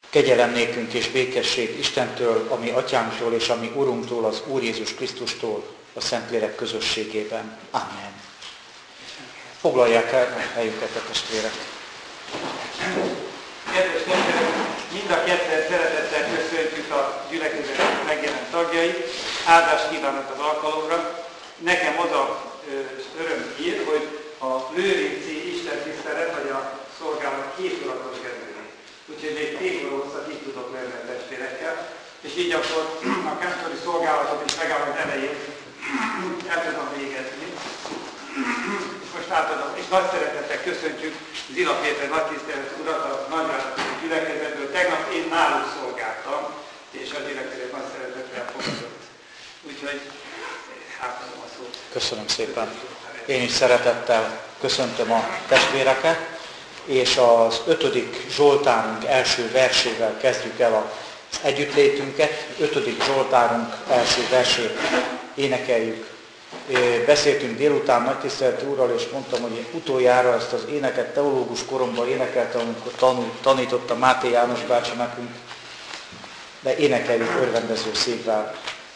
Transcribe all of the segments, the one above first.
Kegyelem nékünk és békesség Istentől, a mi atyánktól és a mi Urunktól, az Úr Jézus Krisztustól, a Szentlélek közösségében. Amen. Foglalják el helyüket a testvérek. Kedves testvérek, mind a ketten szeretettel köszöntjük a gyülekezet megjelent tagjait. Áldást kívánok az alkalomra. Nekem az az öröm hír, hogy a Lőrinci istentisztelet, vagy a szolgálat 2 órakor kezdődik. Úgyhogy még 2 óra hosszat így tudok lenni a testvérekkel. És így akkor a kántori szolgálatot is legalább az elején el tudom végezni. És most átadom, és nagy szeretettel köszöntjük Zila Péter nagytisztelet urat, a nagyváradi gyülekezetből. Tegnap én náluk szolgáltam, és a gyülekezet nagy szeretettel fogadott. Úgyhogy átadom a szót. Köszönöm szépen. Én is szeretettel köszöntöm a testvéreket, és az 5. Zsoltárunk első versével kezdjük el az együttlétünket. 5. Zsoltárunk első versét énekeljük. Beszéltünk délután nagytiszteleti úrral, és mondtam, hogy én utoljára ezt az éneket teológus koromban énekeltem, amikor tanította Máté János bácsi nekünk, de énekeljük örvendező szívvel.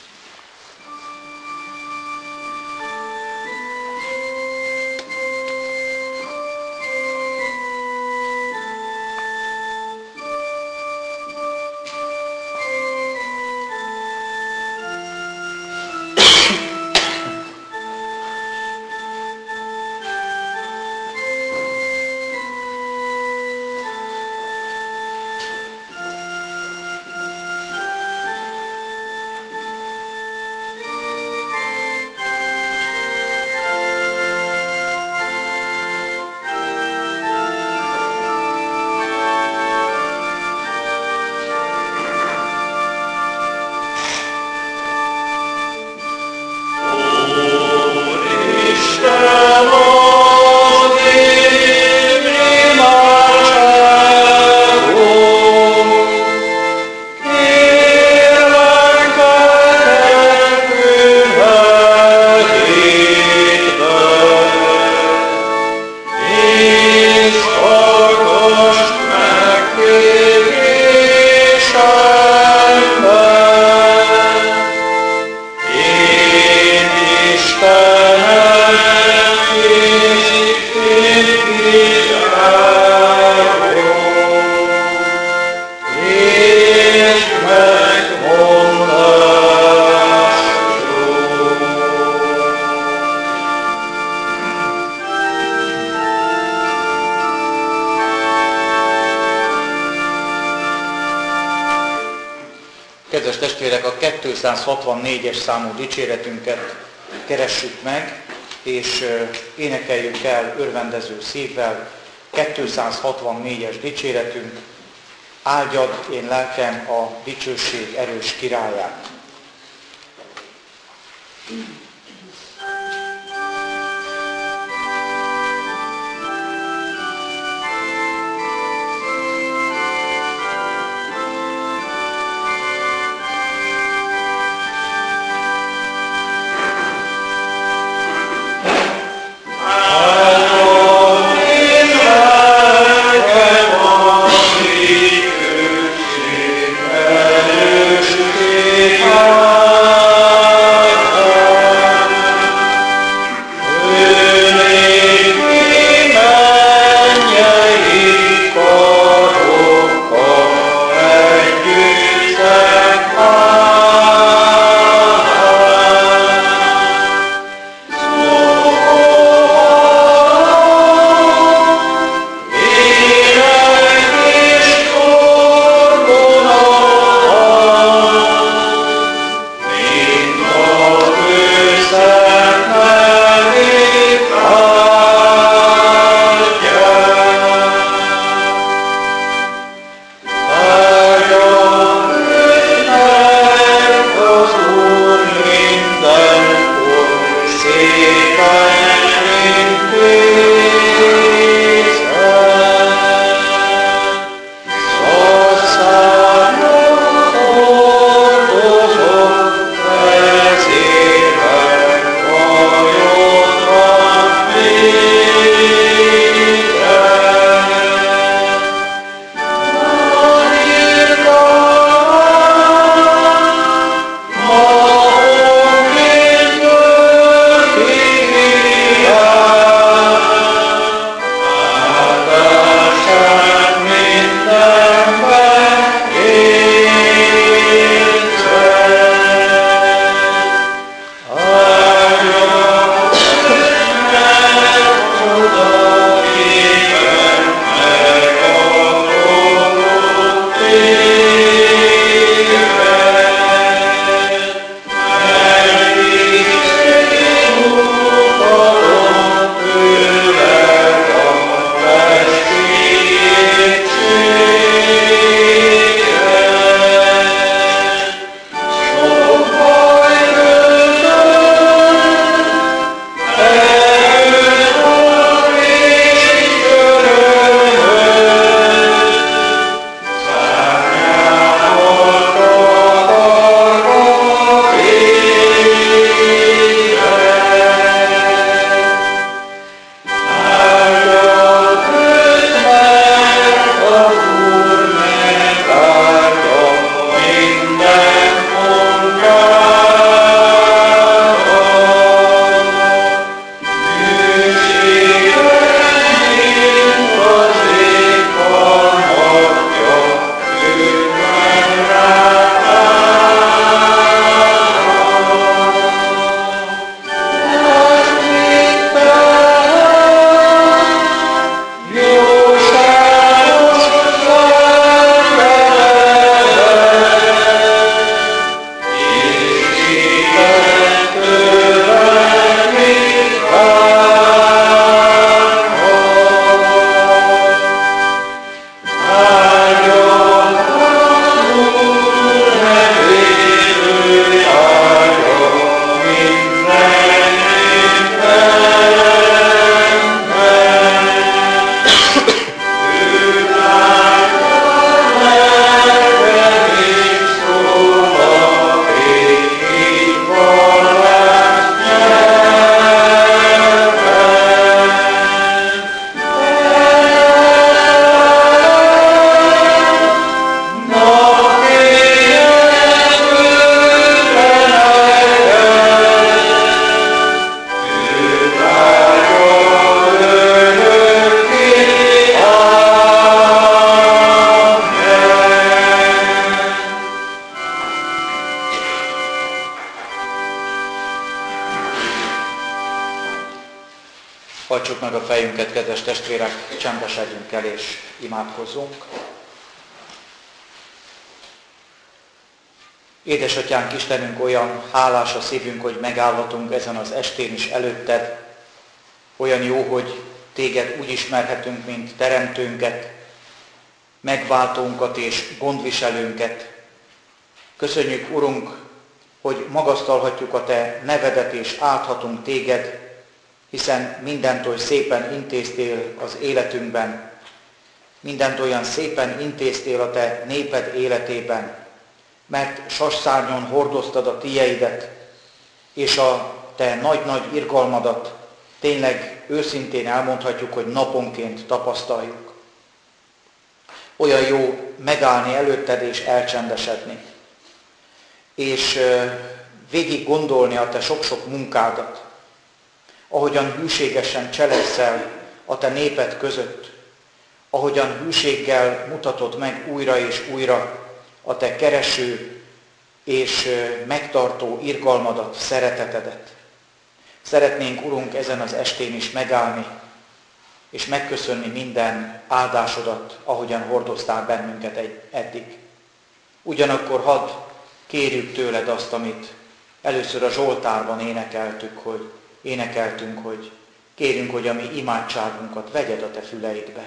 Kedves testvérek, a 264-es számú dicséretünket keressük meg, és énekeljük el örvendező szívvel. 264-es dicséretünk: áldjad én lelkem a dicsőség erős királyát. Hallgassuk meg a fejünket, kedves testvérek, csendesedjünk el és imádkozzunk. Édesatyánk, Istenünk, olyan hálás a szívünk, hogy megállhatunk ezen az estén is előtted. Olyan jó, hogy téged úgy ismerhetünk, mint teremtőnket, megváltónkat és gondviselőnket. Köszönjük, Urunk, hogy magasztalhatjuk a te nevedet és álthatunk téged, hiszen mindent oly szépen intéztél az életünkben, mindent olyan szépen intéztél a te néped életében, mert sasszárnyon hordoztad a tieidet, és a te nagy-nagy irgalmadat tényleg őszintén elmondhatjuk, hogy naponként tapasztaljuk. Olyan jó megállni előtted és elcsendesedni, és végig gondolni a te sok-sok munkádat, ahogyan hűségesen cselekszel a te néped között, ahogyan hűséggel mutatod meg újra és újra a te kereső és megtartó irgalmadat, szeretetedet. Szeretnénk, Urunk, ezen az estén is megállni, és megköszönni minden áldásodat, ahogyan hordoztál bennünket eddig. Ugyanakkor hadd kérjük tőled azt, amit először a Zsoltárban énekeltünk, hogy kérjünk, hogy a mi imádságunkat vegyed a te füleidbe.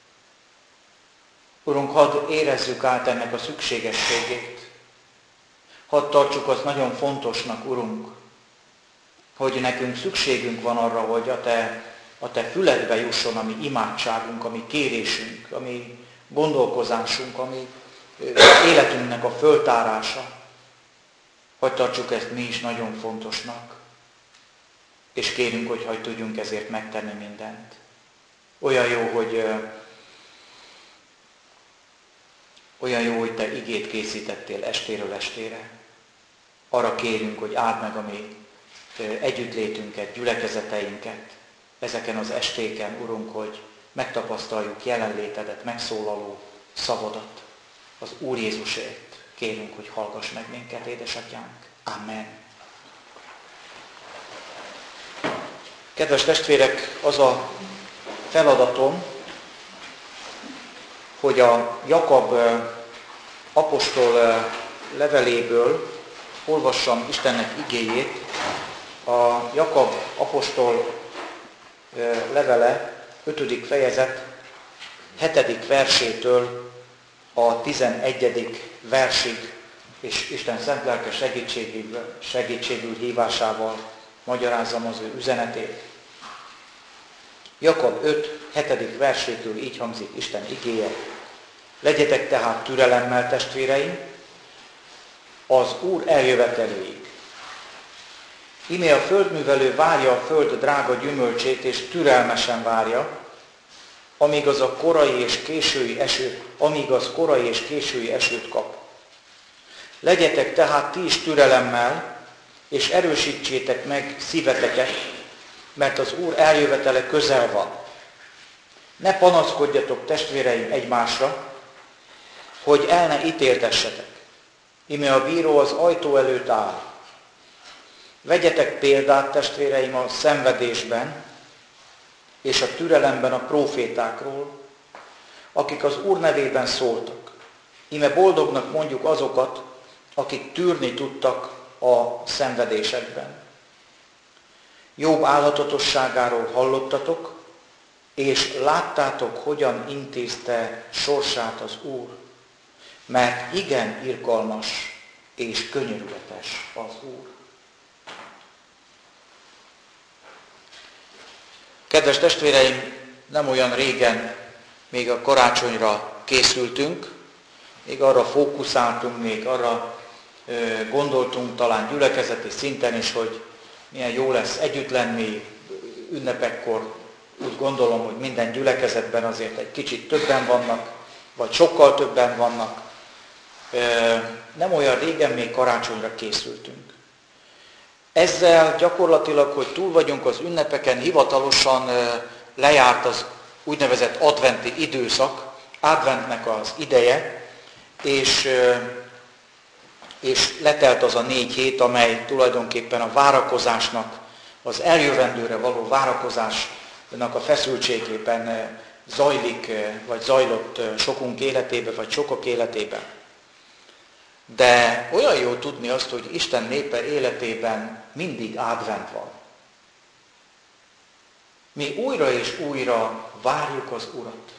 Urunk, hadd érezzük át ennek a szükségességét. Hadd tartsuk azt nagyon fontosnak, Urunk, hogy nekünk szükségünk van arra, hogy a te füledbe jusson a mi imádságunk, a mi kérésünk, a mi gondolkozásunk, a mi életünknek a föltárása. Hadd tartsuk ezt mi is nagyon fontosnak, és kérünk, hogy hadd tudjunk ezért megtenni mindent. Olyan jó, hogy te igét készítettél estéről estére. Arra kérünk, hogy áld meg a mi együttlétünket, gyülekezeteinket ezeken az estéken, Urunk, hogy megtapasztaljuk jelenlétedet, megszólaló szavadat. Az Úr Jézusért kérünk, hogy hallgass meg minket, édesatyánk. Amen. Kedves testvérek, az a feladatom, hogy a Jakab apostol leveléből olvassam Istennek igéjét. A Jakab apostol levele 5. fejezet 7. versétől a 11. versig, és Isten szent lelke segítségül hívásával magyarázzam az ő üzenetét. Jakab 5. 7. versétől így hangzik Isten igéje. Legyetek tehát türelemmel, testvéreim, az Úr eljöveteléig. Íme a földművelő várja a föld drága gyümölcsét, és türelmesen várja, amíg az korai és késői esőt kap. Legyetek tehát ti is türelemmel, és erősítsétek meg szíveteket, mert az Úr eljövetele közel van. Ne panaszkodjatok, testvéreim, egymásra, hogy el ne ítéltessetek. Íme a bíró az ajtó előtt áll. Vegyetek példát, testvéreim, a szenvedésben és a türelemben a prófétákról, akik az Úr nevében szóltak. Íme boldognak mondjuk azokat, akik tűrni tudtak a szenvedésekben. Jobb álhatatosságáról hallottatok, és láttátok, hogyan intézte sorsát az Úr, mert igen irgalmas és könyörületes az Úr. Kedves testvéreim, nem olyan régen még a karácsonyra készültünk, még arra fókuszáltunk, még arra gondoltunk talán gyülekezeti szinten is, hogy milyen jó lesz együtt lenni ünnepekkor. Úgy gondolom, hogy minden gyülekezetben azért egy kicsit többen vannak, vagy sokkal többen vannak. Nem olyan régen még karácsonyra készültünk. Ezzel gyakorlatilag, hogy túl vagyunk az ünnepeken, hivatalosan lejárt az úgynevezett adventi időszak, adventnek az ideje, és letelt az a 4 hét, amely tulajdonképpen a várakozásnak, az eljövendőre való várakozás a feszültségében zajlik, vagy zajlott sokunk életében, vagy sokak életében. De olyan jó tudni azt, hogy Isten népe életében mindig advent van. Mi újra és újra várjuk az Urat.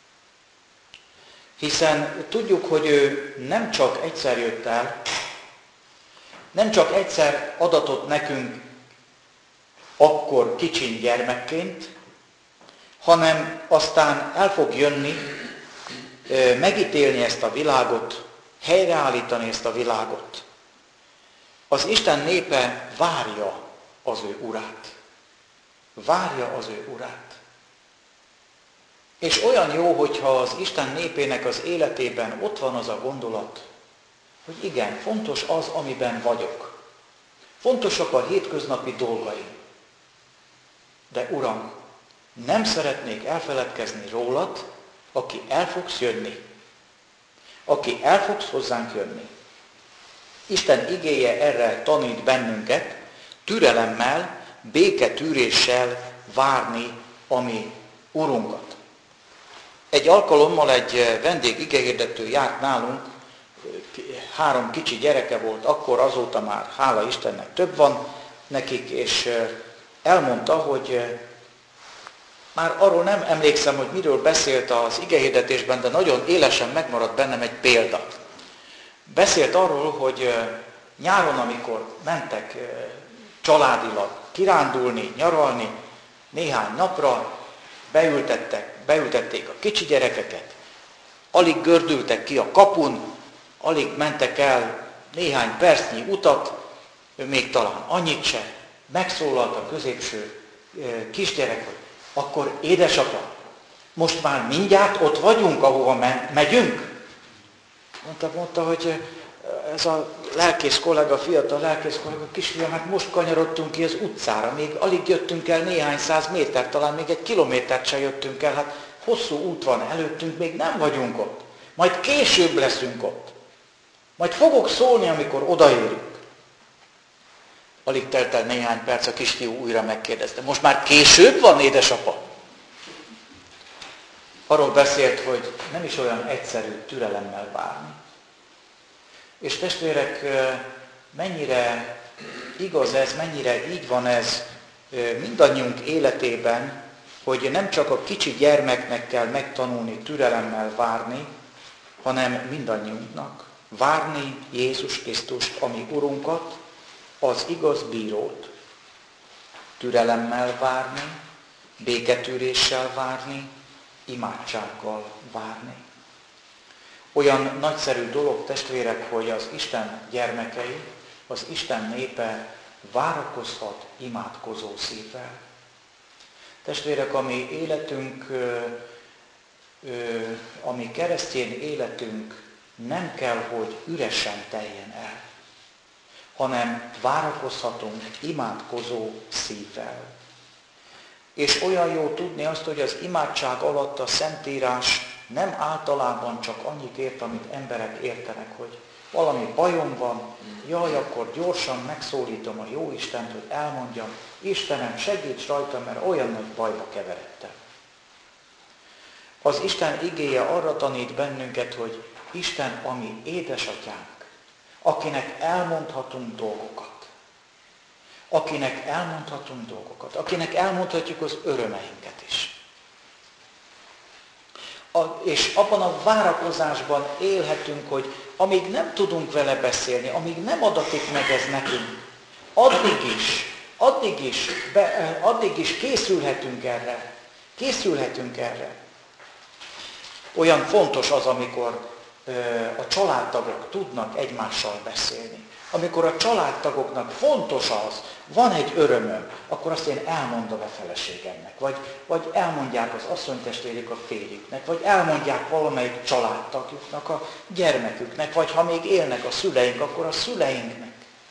Hiszen tudjuk, hogy ő nem csak egyszer jött el, nem csak egyszer adatott nekünk akkor kicsin gyermekként, hanem aztán el fog jönni, megítélni ezt a világot, helyreállítani ezt a világot. Az Isten népe várja az ő Urát. Várja az ő Urát. És olyan jó, hogyha az Isten népének az életében ott van az a gondolat, hogy igen, fontos az, amiben vagyok. Fontosak a hétköznapi dolgaim. De Uram, nem szeretnék elfeledkezni rólad, aki el fogsz jönni. Aki el fogsz hozzánk jönni. Isten igéje erre tanít bennünket, türelemmel, béketűréssel várni a mi Urunkat. Egy alkalommal egy vendég igehirdető járt nálunk, 3 kicsi gyereke volt akkor, azóta már, hála Istennek, több van nekik, és elmondta, hogy már arról nem emlékszem, hogy miről beszélt az igehirdetésben, de nagyon élesen megmaradt bennem egy példa. Beszélt arról, hogy nyáron, amikor mentek családilag kirándulni, nyaralni, néhány napra beültették a kicsi gyerekeket, alig gördültek ki a kapun, alig mentek el néhány percnyi utat, még talán annyit se, megszólalt a középső kisgyerek, hogy akkor édesapa, most már mindjárt ott vagyunk, ahova megyünk? Mondta, hogy ez a lelkész kollega, fiatal lelkész kollega, kisfiam, hát most kanyarodtunk ki az utcára, még alig jöttünk el néhány 100 méter, talán még 1 kilométert se jöttünk el, hát hosszú út van előttünk, még nem vagyunk ott. Majd később leszünk ott. Majd fogok szólni, amikor odaérünk. Alig telt el néhány perc, a kisfiú újra megkérdezte, most már később van, édesapa? Arról beszélt, hogy nem is olyan egyszerű türelemmel várni. És testvérek, mennyire igaz ez, mennyire így van ez mindannyiunk életében, hogy nem csak a kicsi gyermeknek kell megtanulni türelemmel várni, hanem mindannyiunknak. Várni Jézus Krisztust, ami Urunkat, az igaz bírót. Türelemmel várni, béketűréssel várni, imádsággal várni. Olyan nagyszerű dolog, testvérek, hogy az Isten gyermekei, az Isten népe várakozhat imádkozó szívvel. Testvérek, a mi életünk, a mi keresztény életünk nem kell, hogy üresen teljen el, hanem várakozhatunk imádkozó szívvel. És olyan jó tudni azt, hogy az imádság alatt a Szentírás nem általában csak annyit ért, amit emberek értenek, hogy valami bajom van, jaj, akkor gyorsan megszólítom a Jóistent, hogy elmondjam, Istenem, segíts rajta, mert olyan nagy bajba keveredtem. Az Isten igéje arra tanít bennünket, hogy Isten a mi édesatyánk, akinek elmondhatunk dolgokat. Akinek elmondhatjuk az örömeinket is. És abban a várakozásban élhetünk, hogy amíg nem tudunk vele beszélni, amíg nem adatik meg ez nekünk, addig is készülhetünk erre. Olyan fontos az, amikor a családtagok tudnak egymással beszélni. Amikor a családtagoknak fontos az, van egy örömöm, akkor azt én elmondom a feleségemnek, vagy elmondják az asszonytestvérik a férjüknek, vagy elmondják valamelyik családtagjuknak, a gyermeküknek, vagy ha még élnek a szüleink, akkor a szüleinknek.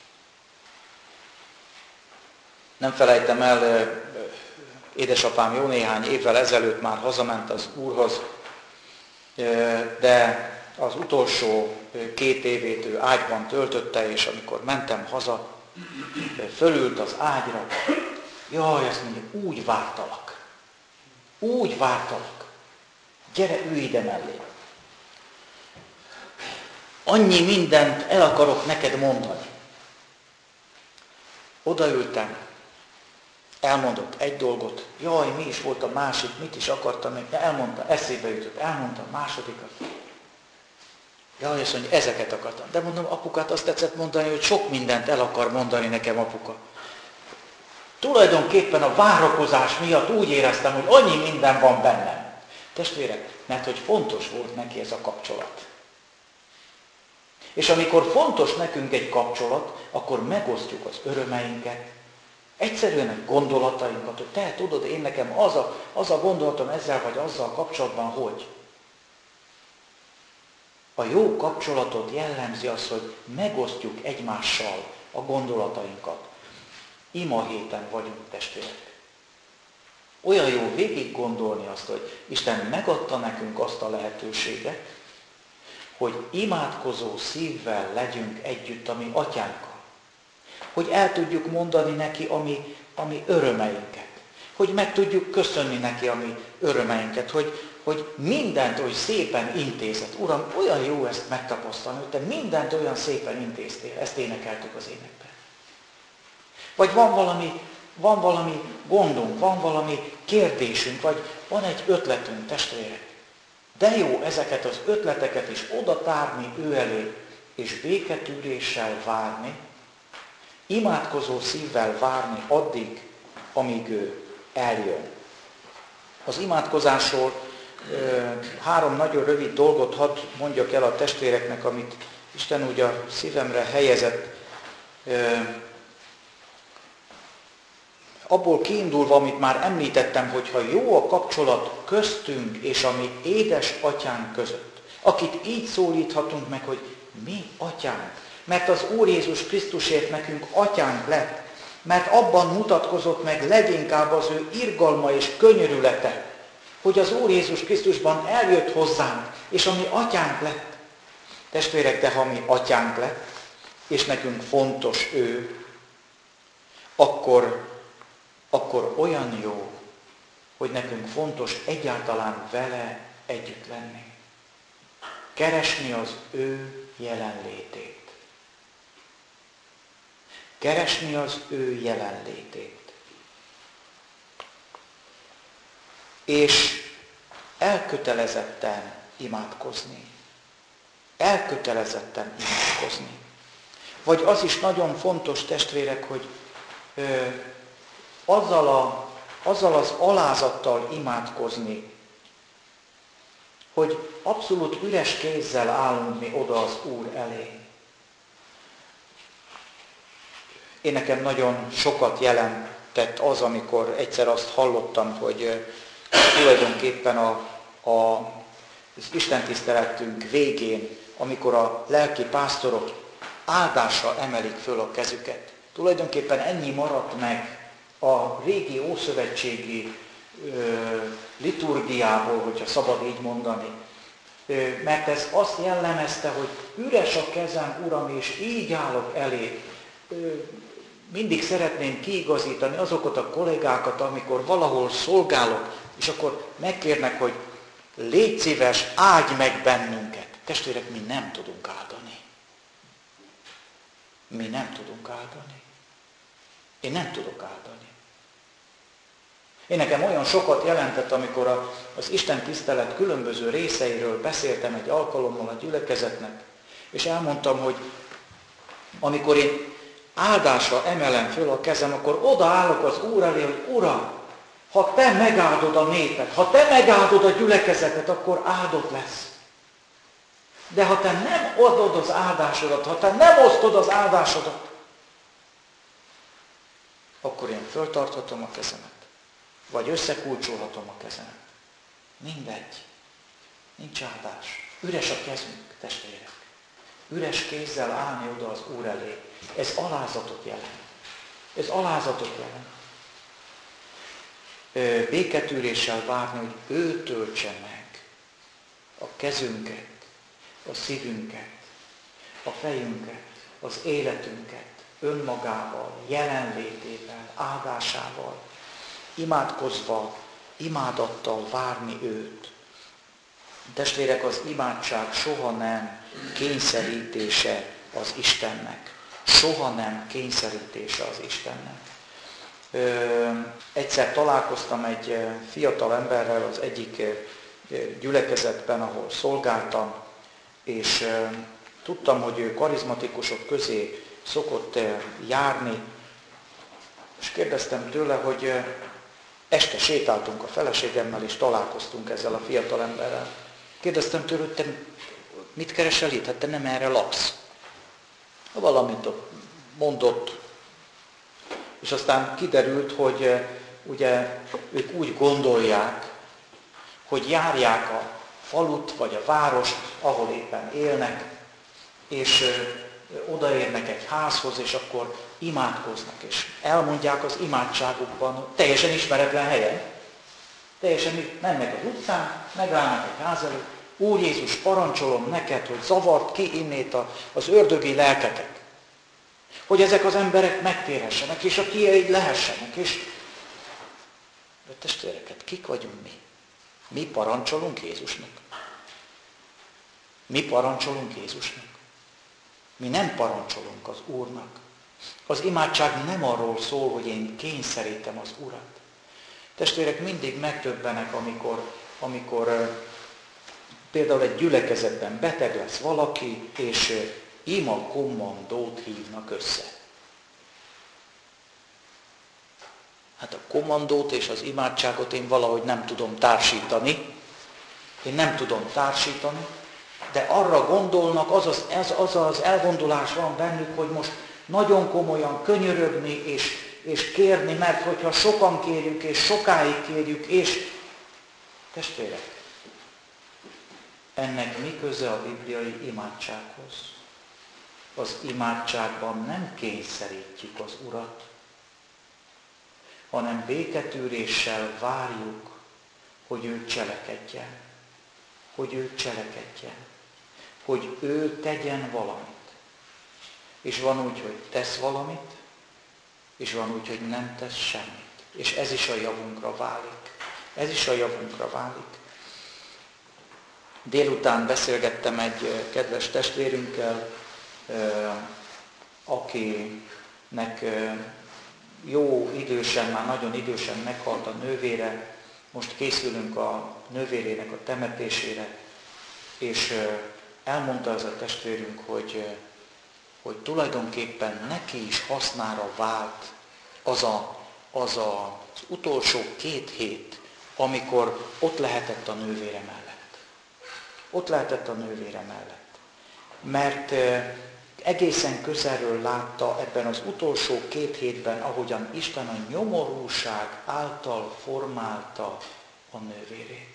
Nem felejtem el, édesapám jó néhány évvel ezelőtt már hazament az Úrhoz, de az utolsó 2 évét ő ágyban töltötte, és amikor mentem haza, fölült az ágyra, jaj, azt mondja, úgy vártalak. Úgy vártalak. Gyere, ülj ide mellé. Annyi mindent el akarok neked mondani. Odaültem, elmondott egy dolgot, jaj, mi is volt a másik, mit is akartam, elmondta, eszébe jutott, elmondta a másodikat. Jaj, azt mondja, ezeket akartam. De mondom, apukát azt tetszett mondani, hogy sok mindent el akar mondani nekem apuka. Tulajdonképpen a várakozás miatt úgy éreztem, hogy annyi minden van bennem. Testvérek, mert hogy fontos volt neki ez a kapcsolat. És amikor fontos nekünk egy kapcsolat, akkor megosztjuk az örömeinket, egyszerűen a gondolatainkat, hogy te tudod, én nekem az a gondolatom ezzel vagy azzal kapcsolatban, hogy. A jó kapcsolatot jellemzi az, hogy megosztjuk egymással a gondolatainkat. Ima héten vagyunk, testvérek. Olyan jó végig gondolni azt, hogy Isten megadta nekünk azt a lehetőséget, hogy imádkozó szívvel legyünk együtt a mi atyánkkal. Hogy el tudjuk mondani neki a mi örömeinket. Hogy meg tudjuk köszönni neki a mi örömeinket. Hogy mindent oly szépen intézett. Uram, olyan jó ezt megtapasztalni, hogy te mindent olyan szépen intéztél. Ezt énekeltük az énekben. Vagy van valami gondunk, van valami kérdésünk, vagy van egy ötletünk, testvérek. De jó ezeket az ötleteket is oda tárni ő elé, és béketűréssel várni, imádkozó szívvel várni addig, amíg ő eljön. Az imádkozásról 3 nagyon rövid dolgot hadd mondjak el a testvéreknek, amit Isten úgy a szívemre helyezett. Abból kiindulva, amit már említettem, hogy ha jó a kapcsolat köztünk és a mi édes atyánk között, akit így szólíthatunk meg, hogy mi atyánk, mert az Úr Jézus Krisztusért nekünk atyánk lett, mert abban mutatkozott meg leginkább az ő irgalma és könyörülete, hogy az Úr Jézus Krisztusban eljött hozzánk, és a mi atyánk lett. Testvérek, de ha mi atyánk lett, és nekünk fontos ő, akkor olyan jó, hogy nekünk fontos egyáltalán vele együtt lenni. Keresni az ő jelenlétét. Keresni az ő jelenlétét. És elkötelezetten imádkozni. Elkötelezetten imádkozni. Vagy az is nagyon fontos, testvérek, hogy azzal az alázattal imádkozni, hogy abszolút üres kézzel állunk mi oda az Úr elé. Én nekem nagyon sokat jelentett az, amikor egyszer azt hallottam, hogy tulajdonképpen az istentiszteletünk végén, amikor a lelki pásztorok áldásra emelik föl a kezüket. Tulajdonképpen ennyi maradt meg a régi ószövetségi liturgiából, hogyha szabad így mondani. Mert ez azt jellemezte, hogy üres a kezem, Uram, és így állok elé. Mindig szeretném kiigazítani azokat a kollégákat, amikor valahol szolgálok, és akkor megkérnek, hogy légy szíves, áldj meg bennünket. Testvérek, mi nem tudunk áldani. Mi nem tudunk áldani. Én nem tudok áldani. Én nekem olyan sokat jelentett, amikor az Isten tisztelet különböző részeiről beszéltem egy alkalommal a gyülekezetnek, és elmondtam, hogy amikor én áldásra emelem föl a kezem, akkor odaállok az Úr elé, hogy Uram, ha te megáldod a népet, ha te megáldod a gyülekezetet, akkor áldott lesz. De ha te nem adod az áldásodat, ha te nem osztod az áldásodat, akkor én föltarthatom a kezemet. Vagy összekulcsolhatom a kezemet. Mindegy. Nincs áldás. Üres a kezünk, testvérek. Üres kézzel állni oda az Úr elé. Ez alázatot jelent. Ez alázatot jelent. Béketűréssel várni, hogy ő töltse meg a kezünket, a szívünket, a fejünket, az életünket önmagával, jelenlétével, áldásával, imádkozva imádattal várni őt. Testvérek, az imádság soha nem kényszerítése az Istennek. Soha nem kényszerítése az Istennek. Egyszer találkoztam egy fiatal emberrel az egyik gyülekezetben, ahol szolgáltam, és tudtam, hogy ő karizmatikusok közé szokott járni, és kérdeztem tőle, hogy este sétáltunk a feleségemmel, és találkoztunk ezzel a fiatal emberrel. Kérdeztem tőle, hogy te mit keresel itt? Hát te nem erre laksz. Valamit mondott, és aztán kiderült, hogy ugye ők úgy gondolják, hogy járják a falut vagy a várost, ahol éppen élnek, és odaérnek egy házhoz, és akkor imádkoznak, és elmondják az imádságukban, teljesen ismeretlen helyen, teljesen mennek az utcán, megállnak egy ház előtt, Úr Jézus, parancsolom neked, hogy zavart ki innét az ördögi lelketek, hogy ezek az emberek megtérhessenek, és a tieid lehessenek, és de testvéreket, kik vagyunk mi? Mi parancsolunk Jézusnak. Mi parancsolunk Jézusnak. Mi nem parancsolunk az Úrnak. Az imádság nem arról szól, hogy én kényszerítem az Urat. Testvérek, mindig megdöbbenek, amikor például egy gyülekezetben beteg lesz valaki, és ima kommandót hívnak össze. Hát a kommandót és az imádságot én valahogy nem tudom társítani. De arra gondolnak, az az elgondolás van bennük, hogy most nagyon komolyan könyörögni és kérni, mert hogyha sokan kérjük és sokáig kérjük, és testvérek, ennek mi köze a bibliai imádsághoz? Az imádságban nem kényszerítjük az Urat, hanem béketűréssel várjuk, hogy ő cselekedjen. Hogy ő tegyen valamit. És van úgy, hogy tesz valamit, és van úgy, hogy nem tesz semmit. És ez is a javunkra válik. Délután beszélgettem egy kedves testvérünkkel, akinek jó idősen, már nagyon idősen meghalt a nővére. Most készülünk a nővérének a temetésére, és elmondta ez a testvérünk, hogy tulajdonképpen neki is hasznára vált az utolsó 2 hét, amikor ott lehetett a nővére mellett. Mert egészen közelről látta ebben az utolsó 2 hétben, ahogyan Isten a nyomorúság által formálta a nővérét.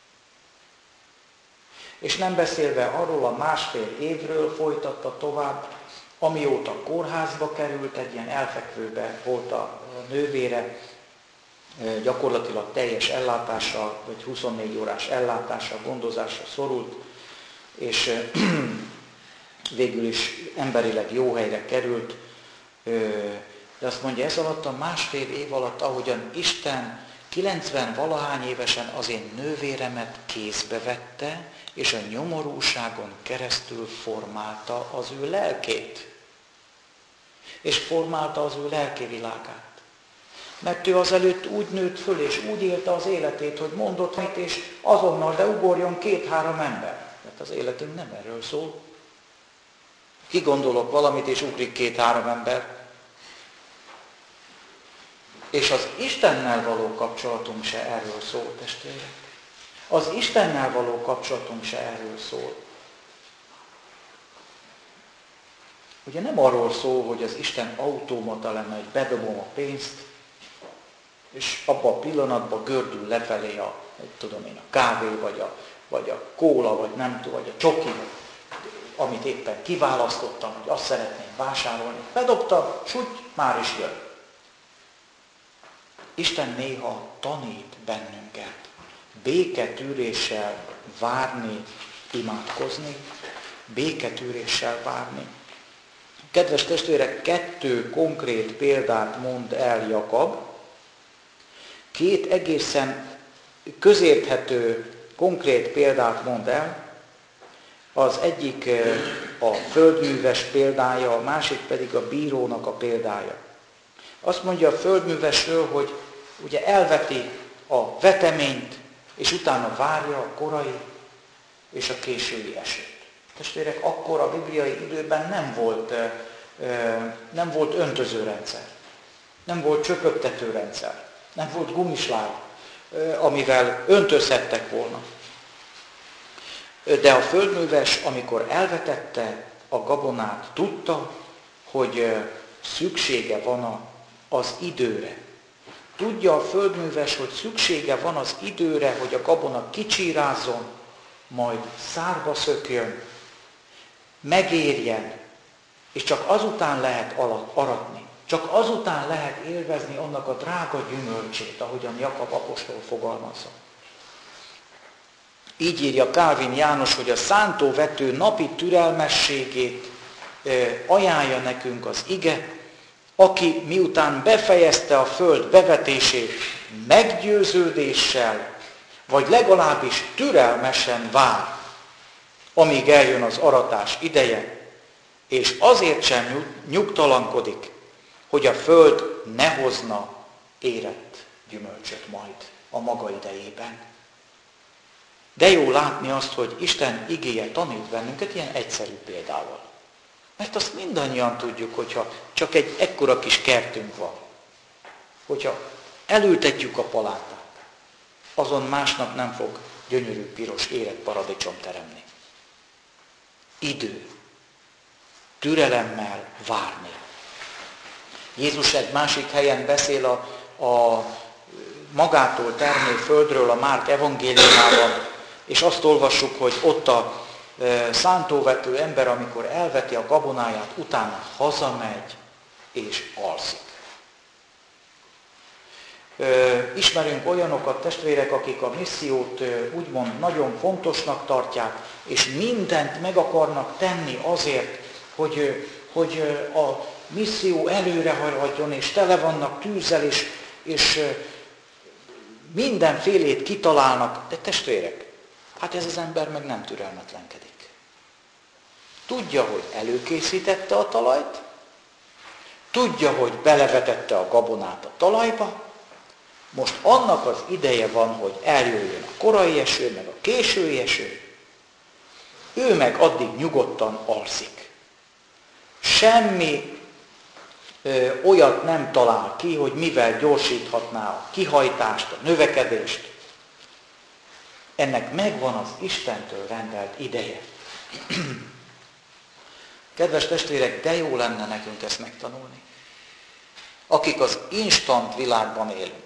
És nem beszélve arról a 1,5 évről folytatta tovább, amióta kórházba került, egy ilyen elfekvőbe volt a nővére, gyakorlatilag teljes ellátásra, vagy 24 órás ellátásra, gondozásra szorult, és végül is emberileg jó helyre került, de azt mondja, ez alatt a 1,5 év alatt, ahogyan Isten 90-valahány évesen az én nővéremet kézbe vette, és a nyomorúságon keresztül formálta az ő lelkét. És formálta az ő lelkivilágát. Mert ő azelőtt úgy nőtt föl, és úgy élte az életét, hogy mondott mit, és azonnal, de ugorjon 2-3 ember. Mert az életünk nem erről szól. Kigondolok valamit, és ugrik 2-3 ember. És az Istennel való kapcsolatunk se erről szól, testvérek. Az Istennel való kapcsolatunk se erről szól. Ugye nem arról szól, hogy az Isten automata lenne, hogy bedobom a pénzt, és abban a pillanatban gördül lefelé a kávé, vagy a kóla, vagy nem tudom, vagy a csoki, amit éppen kiválasztottam, hogy azt szeretném vásárolni. Bedobtam, súgy, már is jön. Isten néha tanít bennünket béketűréssel várni, imádkozni, béketűréssel várni. Kedves testvérek, 2 konkrét példát mond el Jakab, 2 egészen közérthető, konkrét példát mond el. Az egyik a földműves példája, a másik pedig a bírónak a példája. Azt mondja a földművesről, hogy ugye elveti a veteményt, és utána várja a korai és a késői esőt. Testvérek, akkor a bibliai időben nem volt öntözőrendszer, nem volt csöpögtetőrendszer, nem volt gumisláb, amivel öntözhettek volna. De a földműves, amikor elvetette a gabonát, tudta, hogy szüksége van az időre. Tudja a földműves, hogy szüksége van az időre, hogy a gabona kicsírázzon, majd szárba szökjön, megérjen, és csak azután lehet aratni. Csak azután lehet élvezni annak a drága gyümölcsét, ahogyan Jakab apostol fogalmazza. Így írja Kálvin János, hogy a szántóvető napi türelmességét ajánlja nekünk az ige, aki miután befejezte a föld bevetését meggyőződéssel, vagy legalábbis türelmesen vár, amíg eljön az aratás ideje, és azért sem nyugtalankodik, hogy a föld ne hozna érett gyümölcsöt majd a maga idejében. De jó látni azt, hogy Isten igéje tanít bennünket ilyen egyszerű példával. Mert azt mindannyian tudjuk, hogyha csak egy ekkora kis kertünk van, hogyha elültetjük a palátát, azon másnap nem fog gyönyörű piros érett paradicsom teremni. Idő. Türelemmel várni. Jézus egy másik helyen beszél a magától termő földről a Márk evangéliumában, és azt olvassuk, hogy ott a szántóvető ember, amikor elveti a gabonáját, utána hazamegy és alszik. Ismerünk olyanokat, testvérek, akik a missziót úgymond nagyon fontosnak tartják, és mindent meg akarnak tenni azért, hogy a misszió előre haladjon, és tele vannak tűzzel, és mindenfélét kitalálnak. De testvérek, hát ez az ember meg nem türelmetlenkedik. Tudja, hogy előkészítette a talajt, tudja, hogy belevetette a gabonát a talajba, most annak az ideje van, hogy eljöjjön a korai eső, meg a késői eső, ő meg addig nyugodtan alszik. Semmi olyat nem talál ki, hogy mivel gyorsíthatná a kihajtást, a növekedést. Ennek megvan az Istentől rendelt ideje. Kedves testvérek, de jó lenne nekünk ezt megtanulni. Akik az instant világban élünk.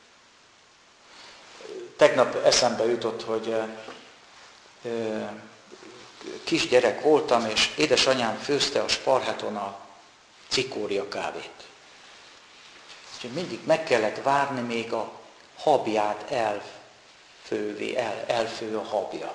Tegnap eszembe jutott, hogy kisgyerek voltam, és édesanyám főzte a sparheton a cikória kávét. Úgyhogy mindig meg kellett várni, még a habját elfő a habja.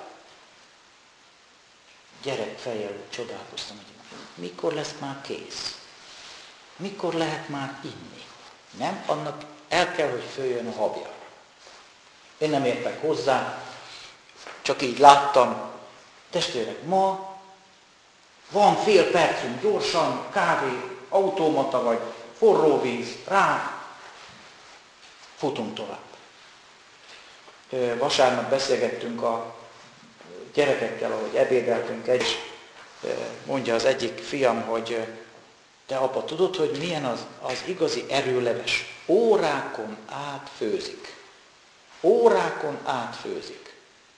Gyerek fejjel csodálkoztam, hogy mikor lesz már kész? Mikor lehet már inni? Nem, annak el kell, hogy főjön a habja. Én nem értek hozzá, csak így láttam. Testvérek, ma van fél percünk, gyorsan, kávé, automata vagy forró víz, rá, futunk tovább. Vasárnap beszélgettünk a gyerekekkel, ahogy ebédeltünk, és mondja az egyik fiam, hogy te apa, tudod, hogy milyen az igazi erőleves? Órákon át főzik. Órákon át főzik.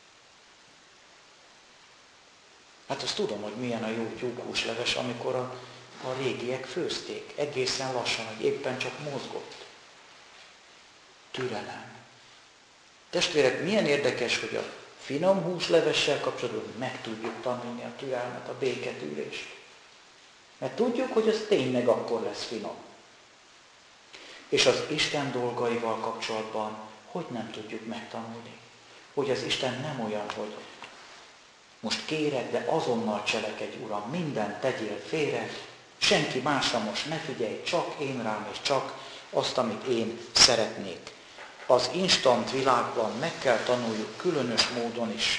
Hát azt tudom, hogy milyen a jó tyúkhúsleves, amikor a régiek főzték. Egészen lassan, hogy éppen csak mozgott. Türelem. Testvérek, milyen érdekes, hogy a finom húslevessel kapcsolatban meg tudjuk tanulni a türelmet, a béketűrést. Mert tudjuk, hogy az tényleg akkor lesz finom. És az Isten dolgaival kapcsolatban hogy nem tudjuk megtanulni? Hogy az Isten nem olyan, hogy most kérek, de azonnal cselekedj, Uram, mindent tegyél félre, senki másra most ne figyelj, csak én rám, és csak azt, amit én szeretnék. az instant világban meg kell tanuljuk különös módon is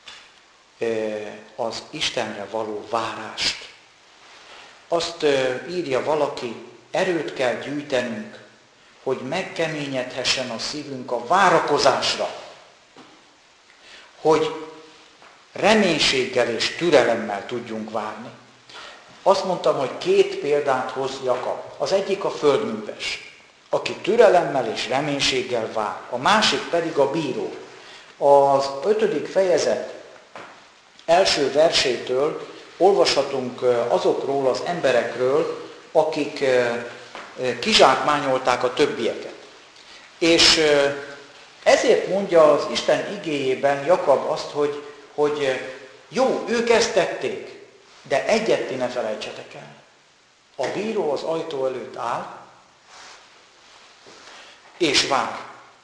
az Istenre való várást. Azt írja valaki, erőt kell gyűjtenünk, hogy megkeményedhessen a szívünk a várakozásra, hogy reménységgel és türelemmel tudjunk várni. Azt mondtam, hogy 2 példát hoz Jakab. Az egyik a földműves, aki türelemmel és reménységgel vár. A másik pedig a bíró. Az 5. fejezet első versétől olvashatunk azokról az emberekről, akik kizsákmányolták a többieket. És ezért mondja az Isten igéjében Jakab azt, hogy jó, ők ezt tették, de egyet ti ne felejtsetek el. A bíró az ajtó előtt áll, és vár.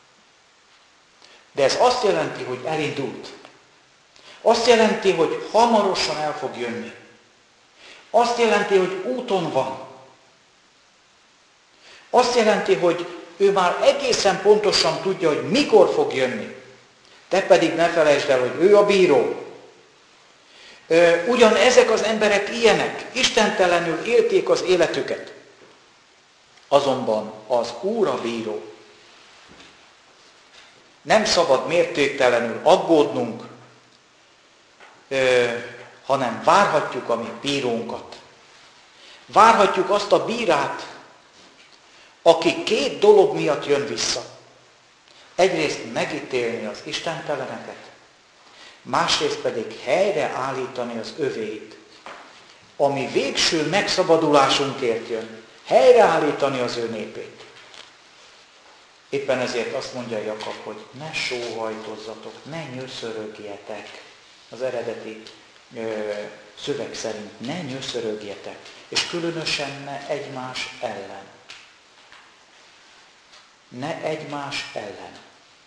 De ez azt jelenti, hogy elindult. Azt jelenti, hogy hamarosan el fog jönni. Azt jelenti, hogy úton van. Azt jelenti, hogy ő már egészen pontosan tudja, hogy mikor fog jönni. Te pedig ne felejtsd el, hogy ő a bíró. Ugyan ezek az emberek ilyenek, istentelenül élték az életüket. Azonban az Úr a bíró. Nem szabad mértéktelenül aggódnunk, hanem várhatjuk a mi bírónkat. Várhatjuk azt a bírát, aki 2 dolog miatt jön vissza. Egyrészt megítélni az istenteleneket, másrészt pedig helyreállítani az övéit, ami végső megszabadulásunkért jön, helyreállítani az ő népét. Éppen ezért azt mondja Jakab, hogy ne sóhajtozzatok, ne nyöszörögjetek. Az eredeti szöveg szerint ne nyöszörögjetek, és különösen ne egymás ellen. Ne egymás ellen.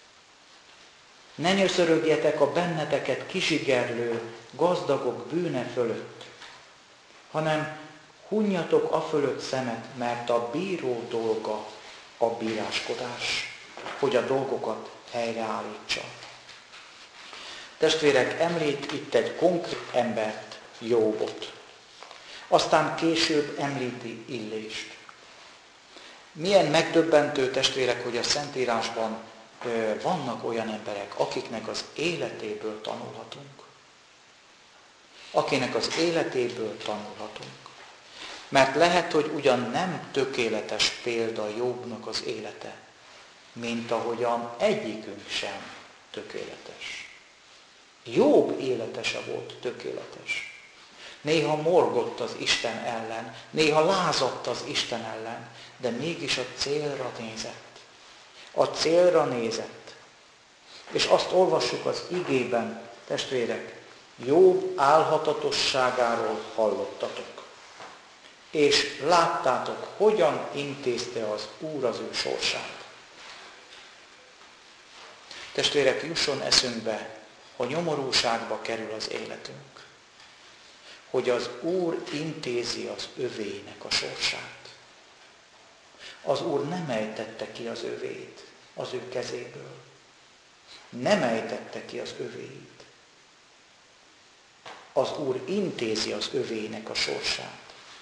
Ne nyöszörögjetek a benneteket kizsigerlő gazdagok bűne fölött, hanem hunjatok a fölött szemet, mert a bíró dolga a bíráskodás, hogy a dolgokat helyreállítsa. Testvérek, említ itt egy konkrét embert, Jóbot. Aztán később említi Illést. Milyen megdöbbentő, testvérek, hogy a Szentírásban vannak olyan emberek, akiknek az életéből tanulhatunk. Akinek az életéből tanulhatunk. Mert lehet, hogy ugyan nem tökéletes példa Jobbnak az élete, mint ahogyan egyikünk sem tökéletes. Jobb élete se volt tökéletes. Néha morgott az Isten ellen, néha lázadt az Isten ellen, de mégis a célra nézett. A célra nézett. És azt olvassuk az igében, testvérek, Jobb álhatatosságáról hallottatok. És láttátok, hogyan intézte az Úr az ő sorsát. Testvérek, jusson eszünkbe, ha nyomorúságba kerül az életünk, hogy az Úr intézi az övéinek a sorsát. Az Úr nem ejtette ki az övét az ő kezéből. Nem ejtette ki az övéit. Az Úr intézi az övéinek a sorsát.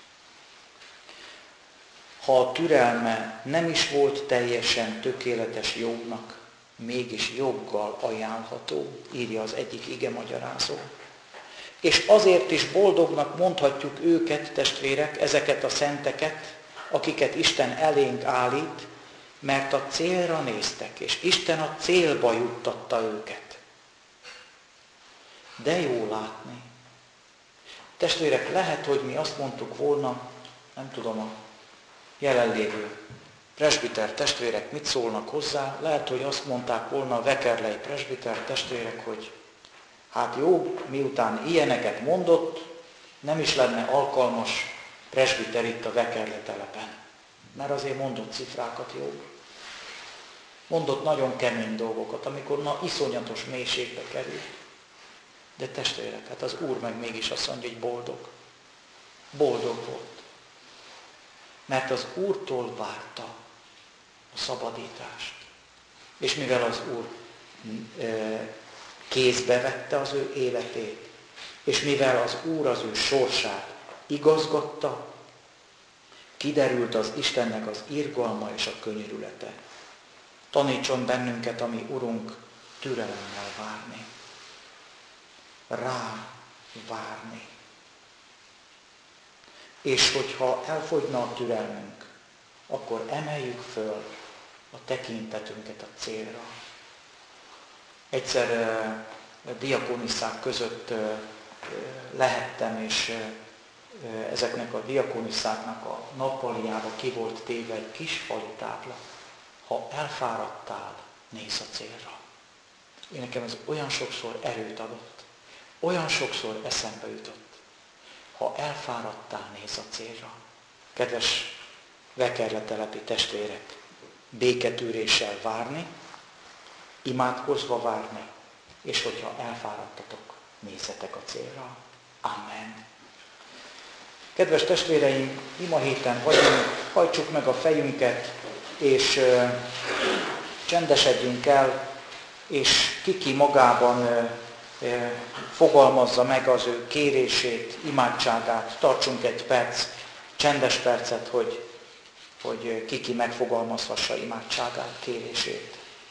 Ha a türelme nem is volt teljesen tökéletes Jobbnak, mégis joggal ajánlható, írja az egyik igemagyarázó. És azért is boldognak mondhatjuk őket, testvérek, ezeket a szenteket, akiket Isten elénk állít, mert a célra néztek, és Isten a célba juttatta őket. De jó látni. Testvérek, lehet, hogy mi azt mondtuk volna, nem tudom, a jelenlévő presbiter testvérek mit szólnak hozzá, lehet, hogy azt mondták volna a vekerlei presbiter testvérek, hogy hát jó, miután ilyeneket mondott, nem is lenne alkalmas presbiter itt a Vekerle telepen. Mert azért mondott cifrákat jó. Mondott nagyon kemény dolgokat, amikor iszonyatos mélységbe került. De testvérek, hát az Úr meg mégis azt mondja, hogy boldog. Boldog volt. Mert az Úrtól várta a szabadítást. És mivel az Úr kézbe vette az ő életét, és mivel az Úr az ő sorsát igazgatta, kiderült az Istennek az irgalma és a könyörülete. Tanítson bennünket, ami Urunk, türelemmel várni. Rá várni. És hogyha elfogyna a türelmünk, akkor emeljük föl a tekintetünket a célra. Egyszer diakonisszák között lehettem, és ezeknek a diakonisszáknak a nappaliába ki volt téve egy kis falu tábla. Ha elfáradtál, nézz a célra. Én nekem ez olyan sokszor erőt adott, olyan sokszor eszembe jutott. Ha elfáradtál, nézz a célra. Kedves vekerletelepi testvérek, béketűréssel várni, imádkozva várni, és hogyha elfáradtatok, nézzetek a célra. Amen. Kedves testvéreim, ima héten vagyunk, hajtsuk meg a fejünket, és csendesedjünk el, és ki magában fogalmazza meg az ő kérését, imádságát. Tartsunk egy perc, csendes percet, hogy ki megfogalmazhassa imádságát, kérését.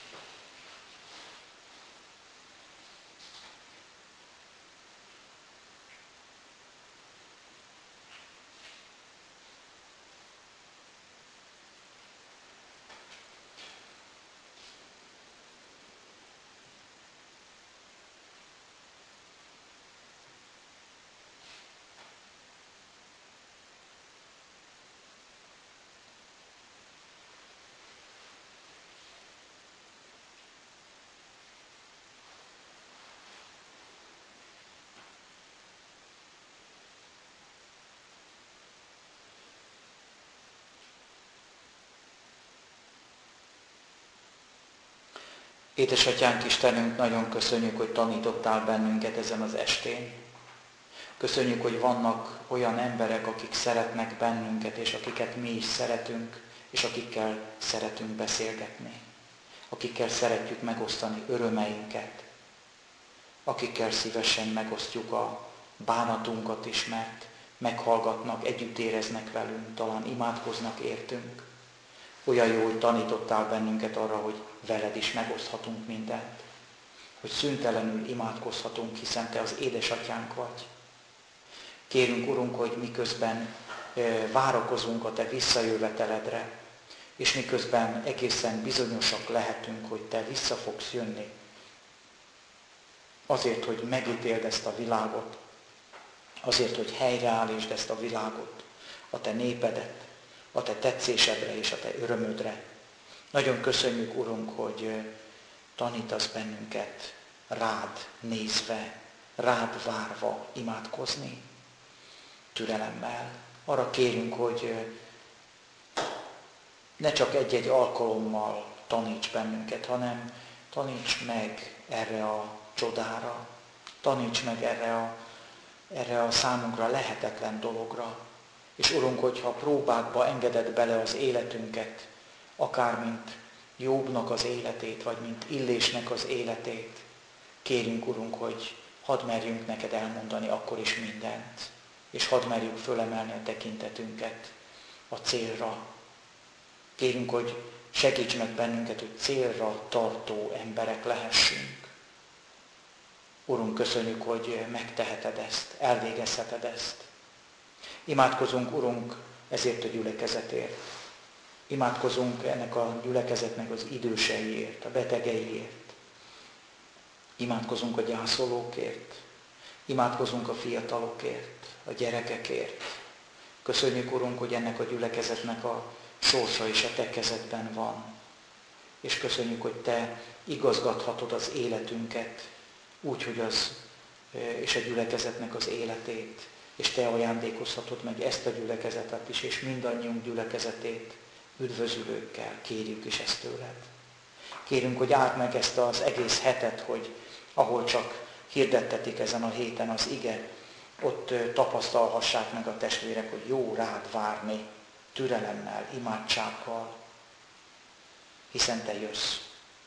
Édesatyánk Istenünk, nagyon köszönjük, hogy tanítottál bennünket ezen az estén. Köszönjük, hogy vannak olyan emberek, akik szeretnek bennünket, és akiket mi is szeretünk, és akikkel szeretünk beszélgetni. Akikkel szeretjük megosztani örömeinket. Akikkel szívesen megosztjuk a bánatunkat is, mert meghallgatnak, együtt éreznek velünk, talán imádkoznak értünk. Olyan jó, hogy tanítottál bennünket arra, hogy veled is megoszthatunk mindent. Hogy szüntelenül imádkozhatunk, hiszen te az édesatyánk vagy. Kérünk, Urunk, hogy miközben várakozunk a te visszajöveteledre, és miközben egészen bizonyosak lehetünk, hogy te vissza fogsz jönni, azért, hogy megítéld ezt a világot, azért, hogy helyreállítsd ezt a világot, a te népedet, a te tetszésedre és a te örömödre. Nagyon köszönjük, Urunk, hogy tanítasz bennünket rád nézve, rád várva imádkozni, türelemmel. Arra kérünk, hogy ne csak egy-egy alkalommal taníts bennünket, hanem taníts meg erre a csodára, taníts meg erre a számunkra lehetetlen dologra. És Urunk, hogyha próbákba engeded bele az életünket, akár mint Jobbnak az életét, vagy mint Illésnek az életét, kérünk, Urunk, hogy hadd merjünk neked elmondani akkor is mindent, és hadd merjük fölemelni a tekintetünket a célra. Kérünk, hogy segíts meg bennünket, hogy célra tartó emberek lehessünk. Urunk, köszönjük, hogy megteheted ezt, elvégezheted ezt. Imádkozunk, Urunk, ezért a gyülekezetért. Imádkozunk ennek a gyülekezetnek az időseiért, a betegeiért. Imádkozunk a gyászolókért. Imádkozunk a fiatalokért, a gyerekekért. Köszönjük, Urunk, hogy ennek a gyülekezetnek a sorsa is a te kezedben van. És köszönjük, hogy te igazgathatod az életünket, úgy, hogy és a gyülekezetnek az életét, és te ajándékozhatod meg ezt a gyülekezetet is, és mindannyiunk gyülekezetét üdvözülőkkel. Kérjük is ezt tőled. Kérünk, hogy áld meg ezt az egész hetet, hogy ahol csak hirdettetik ezen a héten az ige, ott tapasztalhassák meg a testvérek, hogy jó rád várni, türelemmel, imádsággal, hiszen te jössz.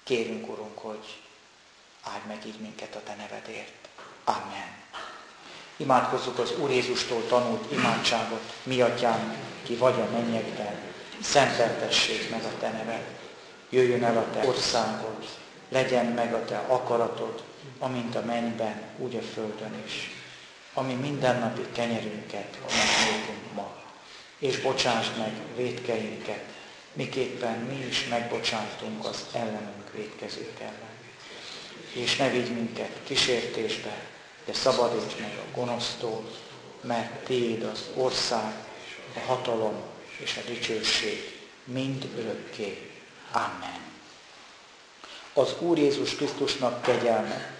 Kérünk, Urunk, hogy áld meg így minket a Te nevedért. Amen. Imádkozzuk az Úr Jézustól tanult imádságot. Mi Atyánk, ki vagy a mennyekben, szenteltessék meg a Te neved. Jöjjön el a Te országod, legyen meg a Te akaratod, amint a mennyben, úgy a földön is. Ami mindennapi kenyerünket add nékünk ma, és bocsásd meg vétkeinket, miképpen mi is megbocsájtunk az ellenünk vétkezők ellen. És ne vigy minket kísértésbe, de szabadíts meg a gonosztól, mert Tiéd az ország, a hatalom és a dicsőség mind örökké. Amen. Az Úr Jézus Krisztusnak kegyelme,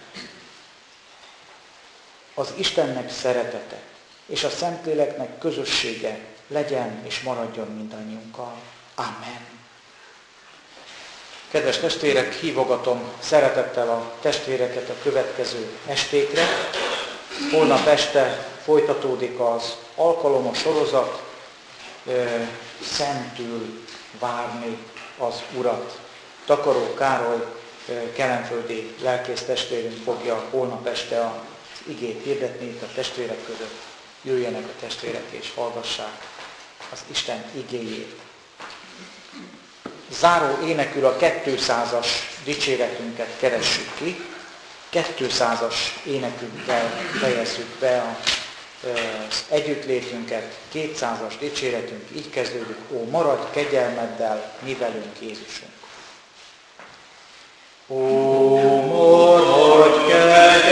az Istennek szeretete és a Szentléleknek közössége legyen és maradjon mindannyiunkkal. Amen. Kedves testvérek, hívogatom szeretettel a testvéreket a következő estékre. Holnap este folytatódik az alkalomos sorozat, szentül várni az Urat. Takaró Károly kelenföldi lelkész testvérünk fogja holnap este az igét hirdetni itt a testvérek között. Jöjjenek a testvérek és hallgassák az Isten igéjét. Záró énekül a 200-as dicséretünket keressük ki. 200-as énekünkkel fejezzük be az együttlétünket. 200-as dicséretünk így kezdődik: Ó, maradj kegyelmeddel mi velünk, Jézusunk! Ó, maradj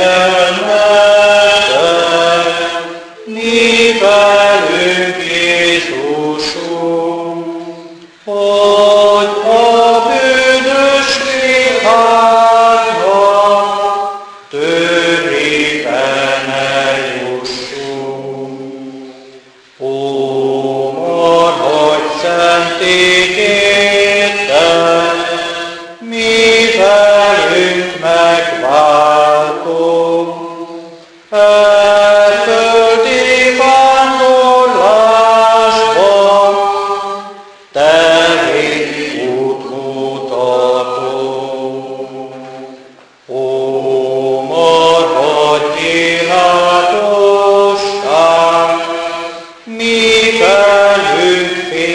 kegyelmeddel mi velünk, Jézusunk! Hogy a bűnös világnak törében ne jussunk. Ó, maradj szent ígéddel, mi velünk megváltunk. Földi vándorlásban Te légy útmutató. Ó, maradj világosság, mi velünk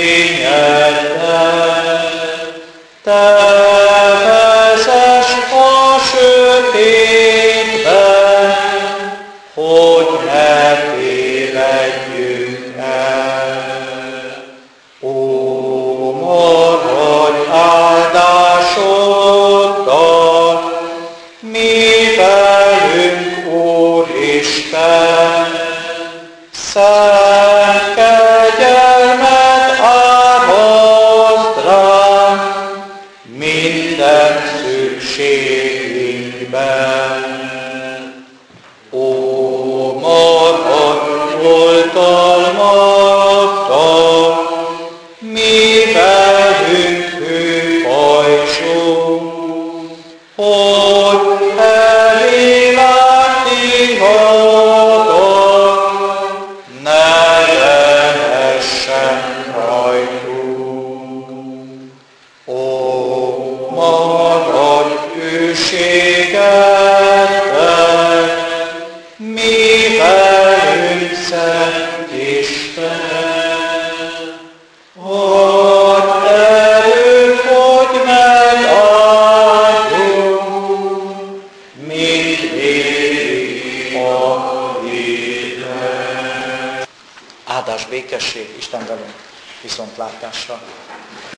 fényeddel. Te vezess a sötétben, hogy ne tévedjünk el. Ó, maradj áldásoddal, mi velünk, Úristen. Szent kegyelmed árasd ránk minden szükségünkben. Ó, maradj oltalmattal, mi velünk hűpajzsunk, hogy elvilágítanak, ne lehessen rajtunk. Ó, maradj hűségeddel, mi velünk, Szent Isten, hogy erőt megadjunk, mint érik a hídre. Áldás, békesség, Isten velünk, viszontlátásra!